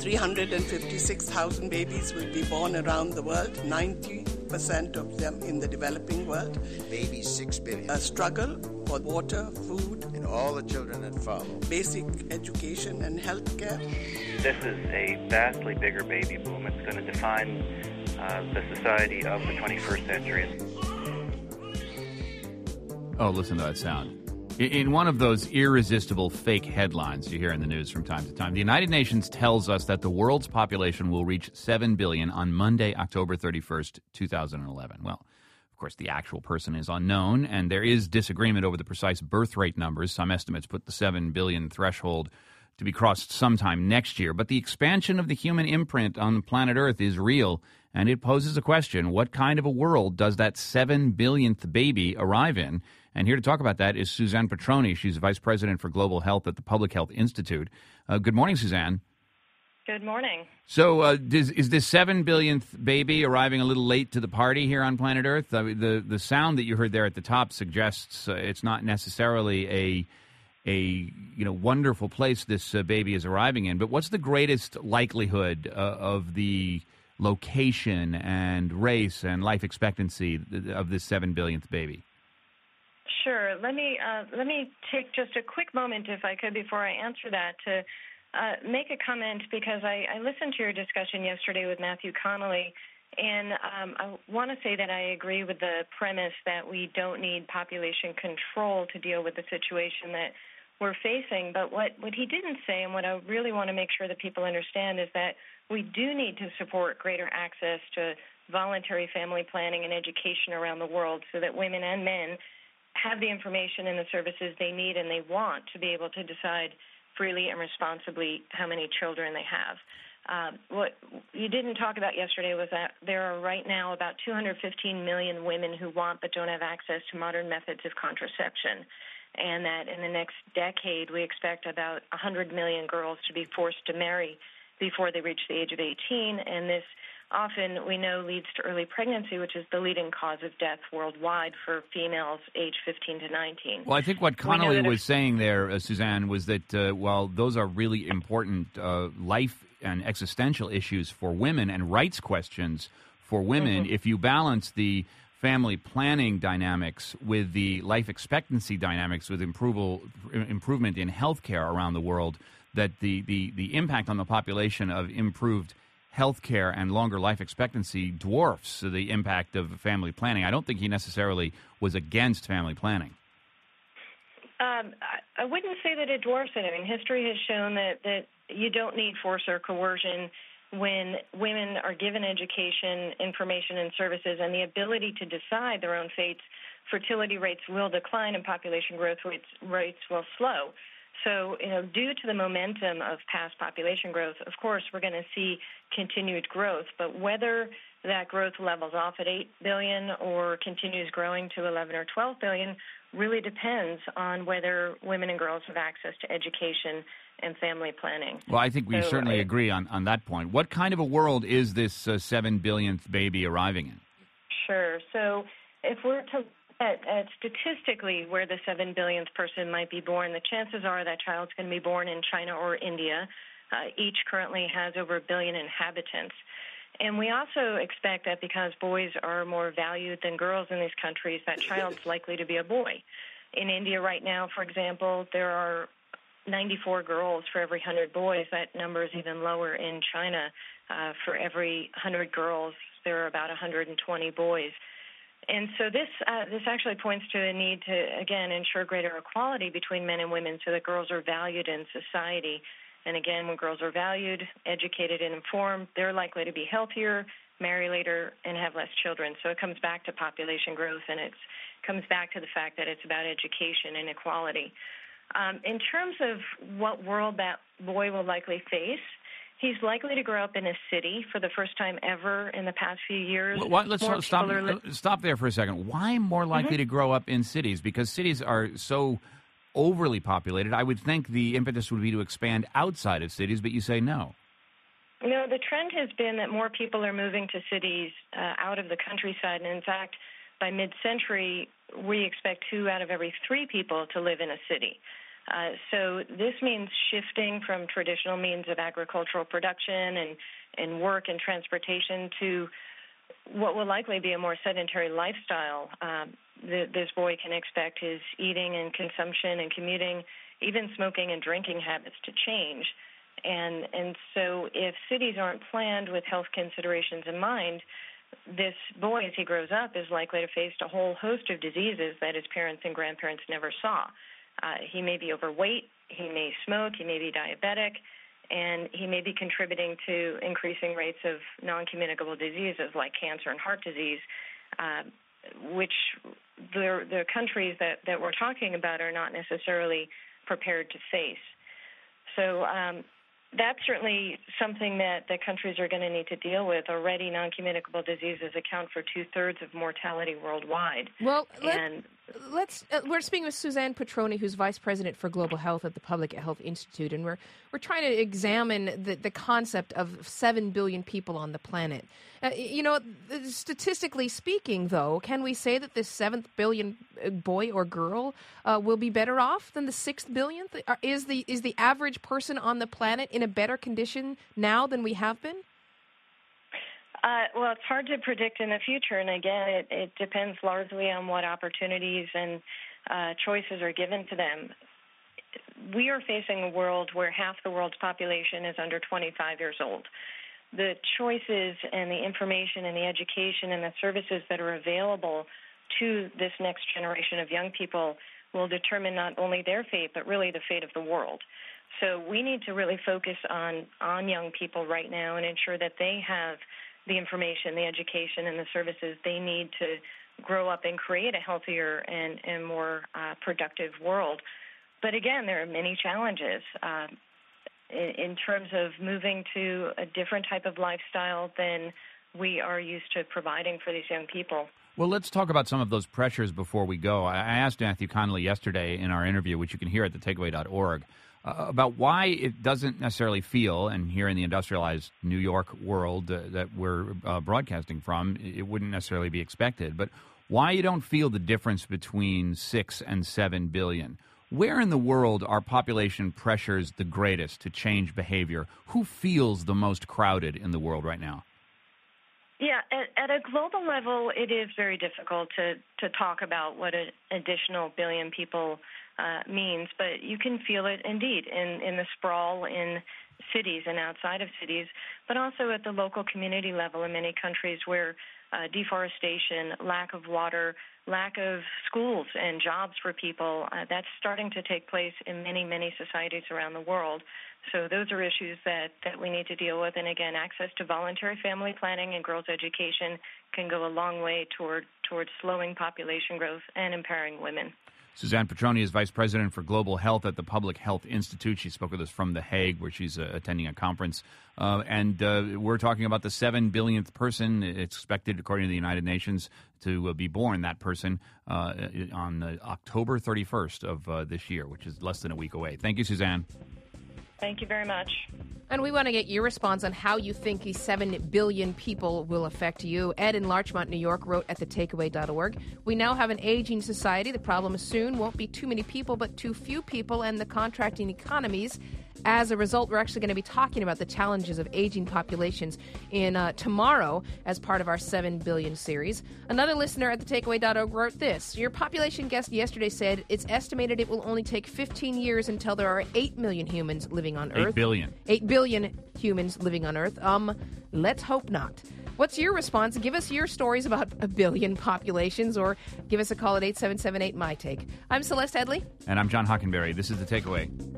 356,000 babies will be born around the world, 90% of them in the developing world. Babies, 6 billion. A struggle for water, food, and all the children that follow. Basic education and health care. This is a vastly bigger baby boom. It's going to define the society of the 21st century. Oh, listen to that sound. In one of those irresistible fake headlines you hear in the news from time to time, the United Nations tells us that the world's population will reach 7 billion on Monday, October 31st, 2011. Well, of course, the actual person is unknown, and there is disagreement over the precise birth rate numbers. Some estimates put the 7 billion threshold to be crossed sometime next year. But the expansion of the human imprint on planet Earth is real, and it poses a question. What kind of a world does that 7 billionth baby arrive in? And here to talk about that is Suzanne Petroni. She's Vice President for Global Health at the Public Health Institute. Good morning, Suzanne. Good morning. So is this 7 billionth baby arriving a little late to the party here on planet Earth? The sound that you heard there at the top suggests it's not necessarily a wonderful place this baby is arriving in. But what's the greatest likelihood of the location and race and life expectancy of this 7 billionth baby? Sure. Let me take just a quick moment, if I could, before I answer that, to make a comment, because I listened to your discussion yesterday with Matthew Connolly, and I want to say that I agree with the premise that we don't need population control to deal with the situation that we're facing. But what he didn't say, and what I really want to make sure that people understand, is that we do need to support greater access to voluntary family planning and education around the world so that women and men have the information and the services they need and they want to be able to decide freely and responsibly how many children they have. What you didn't talk about yesterday was that there are right now about 215 million women who want but don't have access to modern methods of contraception, and that in the next decade we expect about 100 million girls to be forced to marry before they reach the age of 18, and this often, we know, leads to early pregnancy, which is the leading cause of death worldwide for females aged 15 to 19. Well, I think what Connolly was saying there, Suzanne, was that while those are really important life and existential issues for women and rights questions for women, if you balance the family planning dynamics with the life expectancy dynamics with improvement in health care around the world, that the impact on the population of improved healthcare and longer life expectancy dwarfs the impact of family planning. I don't think he necessarily was against family planning. I wouldn't say that it dwarfs it. I mean, history has shown that you don't need force or coercion when women are given education, information, and services, and the ability to decide their own fates. Fertility rates will decline and population growth rates will slow. So, due to the momentum of past population growth, of course, we're going to see continued growth. But whether that growth levels off at 8 billion or continues growing to 11 or 12 billion really depends on whether women and girls have access to education and family planning. Well, I think we certainly agree on that point. What kind of a world is this 7 billionth baby arriving in? Sure. So if we're to at statistically where the 7 billionth person might be born, the chances are that child's going to be born in China or India. Each currently has over 1 billion inhabitants. And we also expect that because boys are more valued than girls in these countries, that child's likely to be a boy. In India right now, for example, there are 94 girls for every 100 boys. That number is even lower in China. For every 100 girls, there are about 120 boys. And so this actually points to a need to, again, ensure greater equality between men and women so that girls are valued in society. And again, when girls are valued, educated, and informed, they're likely to be healthier, marry later, and have less children. So it comes back to population growth, and it comes back to the fact that it's about education and equality. In terms of what world that boy will likely face, he's likely to grow up in a city for the first time ever in the past few years. Let's stop there for a second. Why more likely to grow up in cities? Because cities are so overly populated. I would think the impetus would be to expand outside of cities, but you say no. No, the trend has been that more people are moving to cities out of the countryside. And in fact, by mid-century, we expect 2 out of every 3 people to live in a city. So this means shifting from traditional means of agricultural production and work and transportation to what will likely be a more sedentary lifestyle. This boy can expect his eating and consumption and commuting, even smoking and drinking habits to change. And so if cities aren't planned with health considerations in mind, this boy, as he grows up, is likely to face a whole host of diseases that his parents and grandparents never saw. He may be overweight, he may smoke, he may be diabetic, and he may be contributing to increasing rates of non-communicable diseases like cancer and heart disease, which the countries that we're talking about are not necessarily prepared to face. So that's certainly something that countries are going to need to deal with. Already, non-communicable diseases account for 2/3 of mortality worldwide. Well, we're speaking with Suzanne Petroni, who's Vice President for Global Health at the Public Health Institute, and we're trying to examine the concept of 7 billion people on the planet. Statistically speaking, though, can we say that this 7th billion boy or girl will be better off than the 6th billionth? Is the average person on the planet in a better condition now than we have been? Well, it's hard to predict in the future, and again, it depends largely on what opportunities and choices are given to them. We are facing a world where half the world's population is under 25 years old. The choices and the information and the education and the services that are available to this next generation of young people will determine not only their fate, but really the fate of the world. So we need to really focus on young people right now and ensure that they have the information, the education, and the services they need to grow up and create a healthier and more productive world. But again, there are many challenges in terms of moving to a different type of lifestyle than we are used to providing for these young people. Well, let's talk about some of those pressures before we go. I asked Matthew Connelly yesterday in our interview, which you can hear at thetakeaway.org, about why it doesn't necessarily feel, and here in the industrialized New York world that we're broadcasting from, it wouldn't necessarily be expected, but why you don't feel the difference between 6 and 7 billion. Where in the world are population pressures the greatest to change behavior? Who feels the most crowded in the world right now? Yeah, at a global level, it is very difficult to talk about what an additional billion people means, but you can feel it indeed in the sprawl in cities and outside of cities, but also at the local community level in many countries where deforestation, lack of water, lack of schools and jobs for people, that's starting to take place in many, many societies around the world. So those are issues that we need to deal with. And again, access to voluntary family planning and girls' education can go a long way towards slowing population growth and empowering women. Suzanne Petroni is Vice President for Global Health at the Public Health Institute. She spoke with us from The Hague, where she's attending a conference. And we're talking about the 7 billionth person. It's expected, according to the United Nations, to be born, that person, on October 31st of this year, which is less than a week away. Thank you, Suzanne. Thank you very much. And we want to get your response on how you think these 7 billion people will affect you. Ed in Larchmont, New York, wrote at thetakeaway.org, "We now have an aging society. The problem soon won't be too many people, but too few people and the contracting economies. As a result, we're actually going to be talking about the challenges of aging populations in tomorrow as part of our 7 billion series." Another listener at thetakeaway.org wrote this: "Your population guest yesterday said it's estimated it will only take 15 years until there are 8 million humans living on Earth." 8 billion. 8 billion humans living on Earth. Let's hope not. What's your response? Give us your stories about a billion populations, or give us a call at 877-8-MY-TAKE. I'm Celeste Headley. And I'm John Hockenberry. This is The Takeaway.